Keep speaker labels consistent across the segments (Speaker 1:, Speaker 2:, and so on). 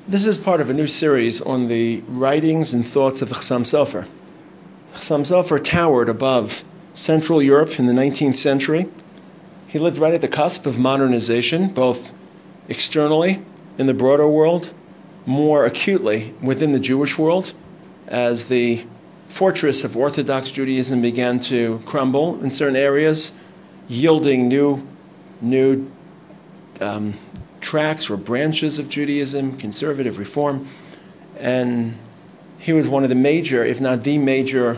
Speaker 1: This is part of a new series on the writings and thoughts of the Chassam Sofer. The Chassam Sofer towered above Central Europe in the 19th century. He lived right at the cusp of modernization, both externally in the broader world, more acutely within the Jewish world, as the fortress of Orthodox Judaism began to crumble in certain areas, yielding new tracks or branches of Judaism, conservative reform. And he was one of the major, if not the major,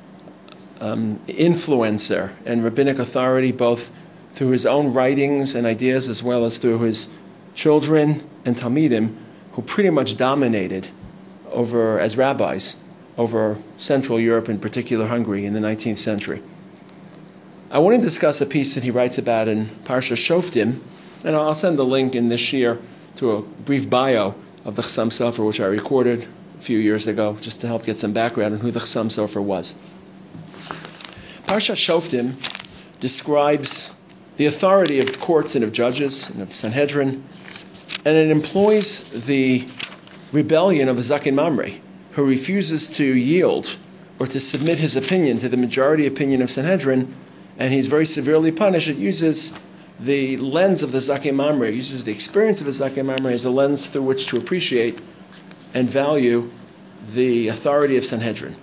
Speaker 1: influencer and rabbinic authority, both through his own writings and ideas as well as through his children and Talmidim, who pretty much dominated as rabbis over Central Europe, in particular Hungary, in the 19th century. I want to discuss a piece that he writes about in Parsha Shoftim, and I'll send the link in this year to a brief bio of the Chassam Sofer, which I recorded a few years ago, just to help get some background on who the Chassam Sofer was. Parsha Shoftim describes the authority of courts and of judges and of Sanhedrin, and it employs the rebellion of a Zaken Mamre, who refuses to yield or to submit his opinion to the majority opinion of Sanhedrin, and he's very severely punished. It uses the lens of the Zaken Mamre, uses the experience of a Zaken Mamre as a lens through which to appreciate and value the authority of Sanhedrin.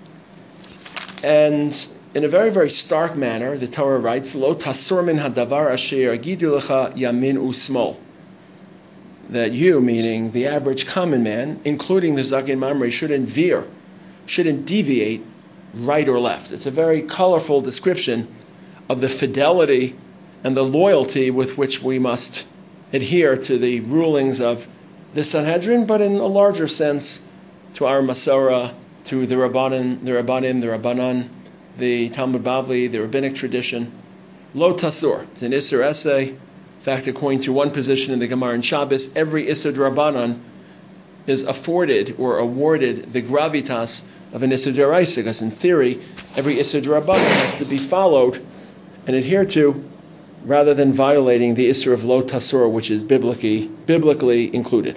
Speaker 1: And in a very, very stark manner, the Torah writes, Lo tasur min hadavar asher agidu lecha yamin usmol. That you, meaning the average common man, including the Zaken Mamre, shouldn't deviate right or left. It's a very colorful description of the fidelity and the loyalty with which we must adhere to the rulings of the Sanhedrin, but in a larger sense, to our Masorah, to the Rabbanan, the Talmud Bavli, the rabbinic tradition. Lo tasur. It's an Isser essay. In fact, according to one position in the Gemara in Shabbos, every Isser Rabbanan is afforded or awarded the gravitas of an Isser D'Oraisa, because in theory, every Isser Rabbanan has to be followed and adhered to, rather than violating the Isser of Lo Tasur, which is biblically included.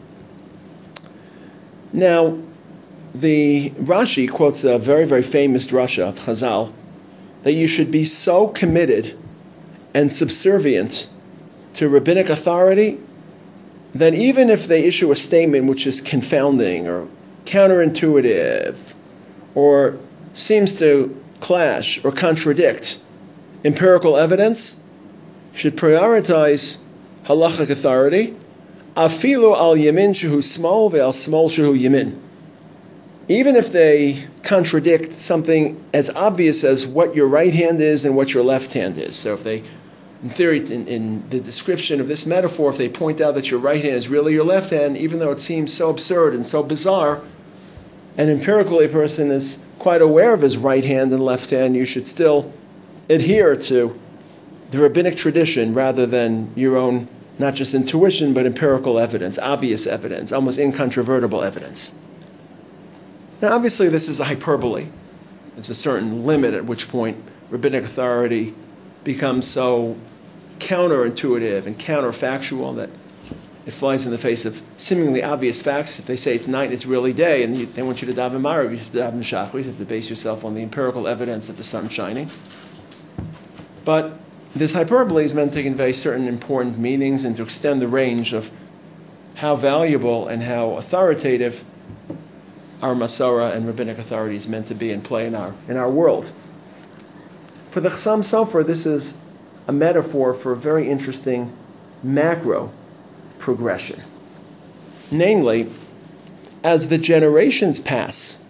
Speaker 1: Now, the Rashi quotes a very, very famous drasha of Chazal, that you should be so committed and subservient to rabbinic authority that even if they issue a statement which is confounding or counterintuitive or seems to clash or contradict empirical evidence, you should prioritize halachic authority, afilu al yamin shehu smol ve'al smol shehu yamin. Even if they contradict something as obvious as what your right hand is and what your left hand is. So if they, in theory, in the description of this metaphor, if they point out that your right hand is really your left hand, even though it seems so absurd and so bizarre, and empirically a person is quite aware of his right hand and left hand, you should still adhere to the rabbinic tradition rather than your own, not just intuition, but empirical evidence, obvious evidence, almost incontrovertible evidence. Now, obviously, this is a hyperbole. There's a certain limit at which point rabbinic authority becomes so counterintuitive and counterfactual that it flies in the face of seemingly obvious facts. If they say it's night, it's really day, and they want you to daven Marav, you have to daven Shachris, you have to base yourself on the empirical evidence that the sun's shining. But this hyperbole is meant to convey certain important meanings and to extend the range of how valuable and how authoritative our Masorah and rabbinic authority is meant to be and play in our world. For the Chassam Sofer, this is a metaphor for a very interesting macro progression. Namely, as the generations pass,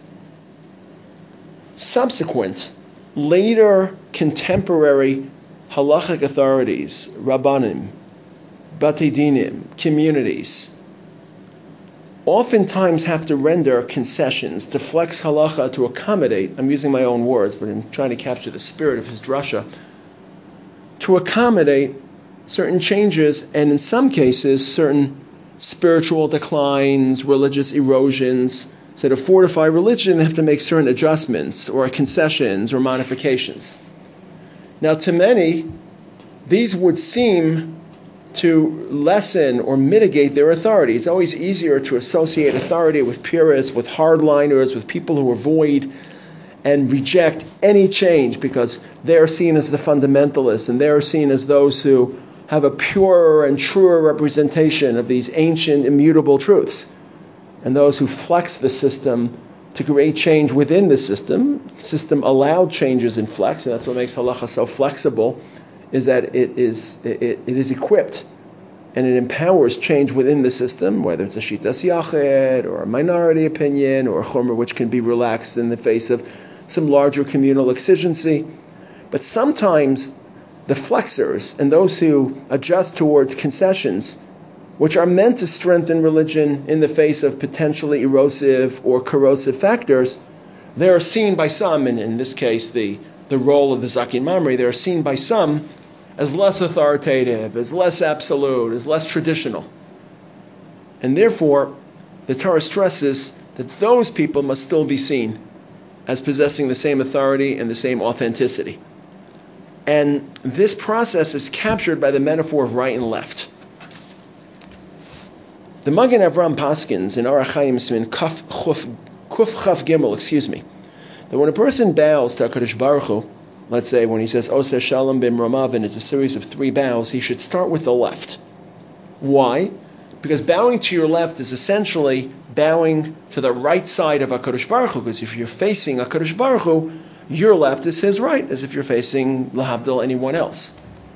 Speaker 1: subsequent, later contemporary halachic authorities, rabbanim, batei dinim, communities, oftentimes have to render concessions to flex halacha to accommodate, I'm using my own words, but I'm trying to capture the spirit of his drasha, to accommodate certain changes and in some cases certain spiritual declines, religious erosions. So to fortify religion, they have to make certain adjustments or concessions or modifications. Now to many, these would seem to lessen or mitigate their authority. It's always easier to associate authority with purists, with hardliners, with people who avoid and reject any change because they're seen as the fundamentalists and they're seen as those who have a purer and truer representation of these ancient immutable truths. And those who flex the system to create change within the system allowed changes in flex, and that's what makes halacha so flexible, is that it is equipped and it empowers change within the system, whether it's a shitas yachid or a minority opinion or a chumrah which can be relaxed in the face of some larger communal exigency. But sometimes the flexors and those who adjust towards concessions, which are meant to strengthen religion in the face of potentially erosive or corrosive factors, they are seen by some, and in this case the role of the Zakin Mamre, they are seen by some as less authoritative, as less absolute, as less traditional. And therefore, the Torah stresses that those people must still be seen as possessing the same authority and the same authenticity. And this process is captured by the metaphor of right and left. The Magen Avram Paskins in Orach Chaim Siman Kuf Chaf Gimel, that when a person bows to HaKadosh Baruch Hu, let's say when he says Oseh Shalom B'Mromav, and it's a series of 3 bows, he should start with the left. Why? Because bowing to your left is essentially bowing to the right side of HaKadosh Baruch Hu, because if you're facing HaKadosh Baruch Hu, your left is his right, as if you're facing Lahavdil anyone else.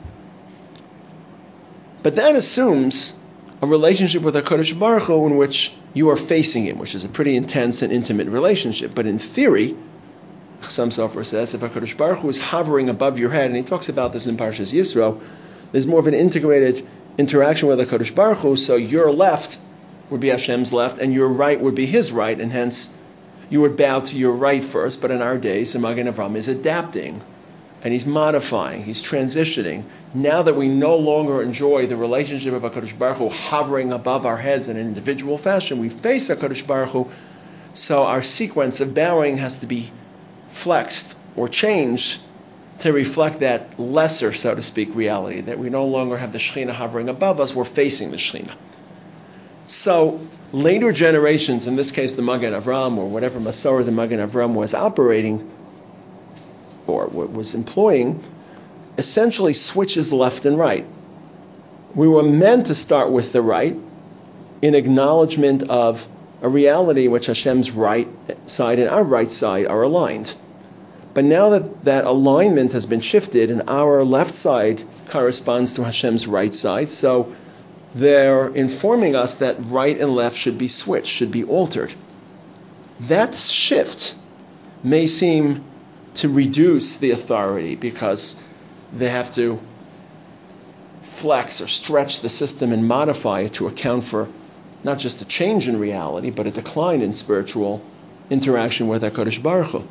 Speaker 1: But that assumes a relationship with HaKadosh Baruch Hu in which you are facing him, which is a pretty intense and intimate relationship. But in theory, Chassam Sofer says, if HaKadosh Baruch Hu is hovering above your head, and he talks about this in Parshas Yisro, there's more of an integrated interaction with HaKadosh Baruch Hu, so your left would be Hashem's left, and your right would be his right, and hence you would bow to your right first. But in our days, the Magen Avram is adapting, and he's modifying, he's transitioning. Now that we no longer enjoy the relationship of HaKadosh Baruch Hu hovering above our heads in an individual fashion, we face HaKadosh Baruch Hu, so our sequence of bowing has to be flexed or changed to reflect that lesser, so to speak, reality, that we no longer have the Shekhinah hovering above us, we're facing the Shekhinah. So later generations, in this case the Magen Avram, or whatever Masorah the Magen Avram was operating or was employing, essentially switches left and right. We were meant to start with the right in acknowledgement of a reality in which Hashem's right side and our right side are aligned. But now that that alignment has been shifted and our left side corresponds to Hashem's right side, so they're informing us that right and left should be switched, should be altered. That shift may seem to reduce the authority because they have to flex or stretch the system and modify it to account for not just a change in reality, but a decline in spiritual interaction with HaKadosh Baruch Hu.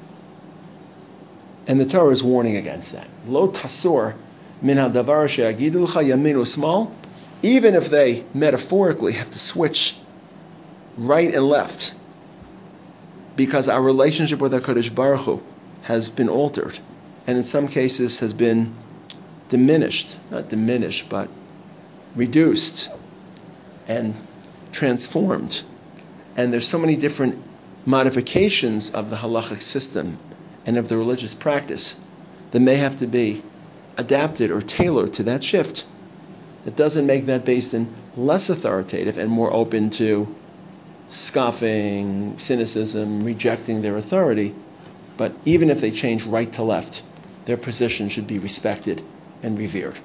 Speaker 1: And the Torah is warning against that. Lo tasor min hadavar she'agidu l'cha yamin u'smal, even if they metaphorically have to switch right and left, because our relationship with HaKadosh Baruch Hu has been altered, and in some cases has been diminished, not diminished, but reduced and transformed. And there's so many different modifications of the halachic system and of the religious practice that may have to be adapted or tailored to that shift. That doesn't make that Beis Din less authoritative and more open to scoffing, cynicism, rejecting their authority. But even if they change right to left, their position should be respected and revered.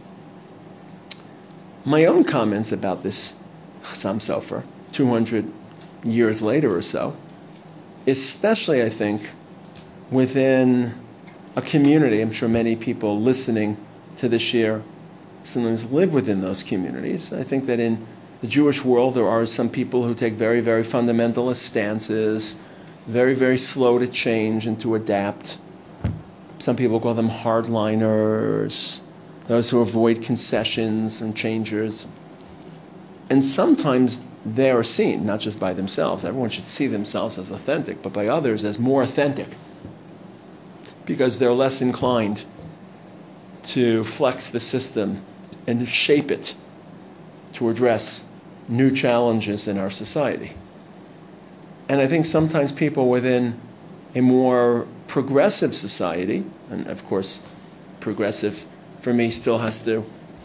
Speaker 1: My own comments about this Chassam Sofer, 200 years later or so, especially I think within a community, I'm sure many people listening to this year sometimes live within those communities. I think that in the Jewish world there are some people who take very, very fundamentalist stances, very, very slow to change and to adapt. Some people call them hardliners, those who avoid concessions and changes. And sometimes they are seen, not just by themselves, everyone should see themselves as authentic, but by others as more authentic, because they're less inclined to flex the system and shape it to address new challenges in our society. And I think sometimes people within a more progressive society, and of course progressive for me still has to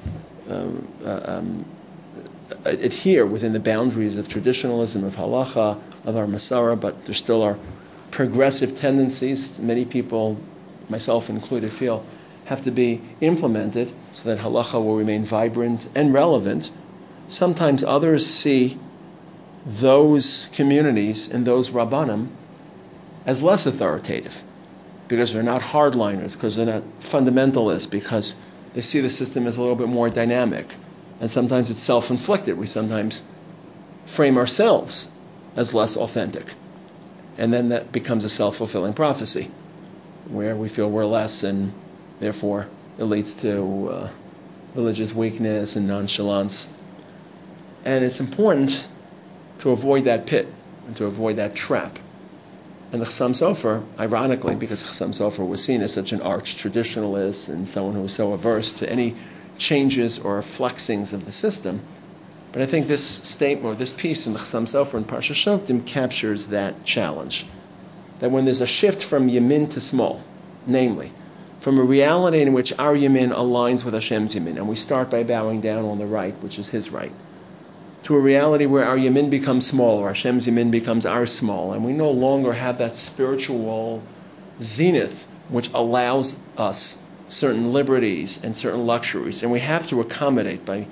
Speaker 1: adhere within the boundaries of traditionalism, of halacha, of our Masara, but there still are progressive tendencies, many people, myself included, feel have to be implemented so that halacha will remain vibrant and relevant. Sometimes others see those communities and those rabbanim as less authoritative because they're not hardliners, because they're not fundamentalists, because they see the system as a little bit more dynamic. And sometimes it's self-inflicted. We sometimes frame ourselves as less authentic. And then that becomes a self-fulfilling prophecy, where we feel we're less, and therefore it leads to religious weakness and nonchalance. And it's important to avoid that pit and to avoid that trap. And the Chassam Sofer, ironically, because Chassam Sofer was seen as such an arch traditionalist and someone who was so averse to any changes or flexings of the system, but I think this statement or this piece in the Chassam Sofer in Parsha Shoftim captures that challenge. That when there's a shift from Yamin to small, namely, from a reality in which our Yamin aligns with Hashem's Yamin, and we start by bowing down on the right, which is His right, to a reality where our Yamin becomes small, or Hashem's Yamin becomes our small, and we no longer have that spiritual zenith which allows us certain liberties and certain luxuries, and we have to accommodate by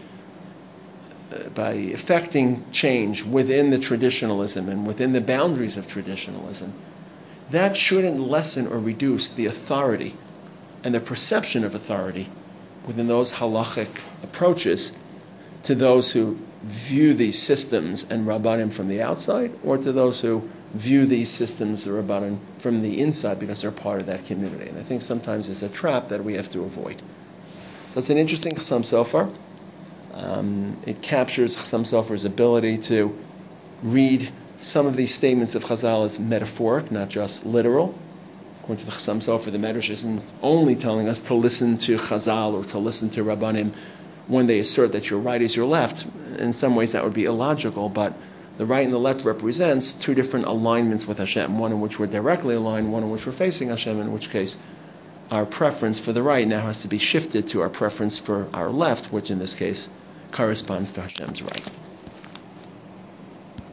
Speaker 1: effecting change within the traditionalism and within the boundaries of traditionalism. That shouldn't lessen or reduce the authority and the perception of authority within those halachic approaches to those who view these systems and rabbanim from the outside, or to those who view these systems and rabbanim from the inside because they're part of that community. And I think sometimes it's a trap that we have to avoid. So it's an interesting Chassam Sofer. It captures Chassam Sofer's ability to read some of these statements of Chazal as metaphoric, not just literal. According to the Chassam Sofer, the Medrash isn't only telling us to listen to Chazal or to listen to rabbanim when they assert that your right is your left. In some ways that would be illogical, but the right and the left represents two different alignments with Hashem, one in which we're directly aligned, one in which we're facing Hashem, in which case our preference for the right now has to be shifted to our preference for our left, which in this case corresponds to Hashem's right.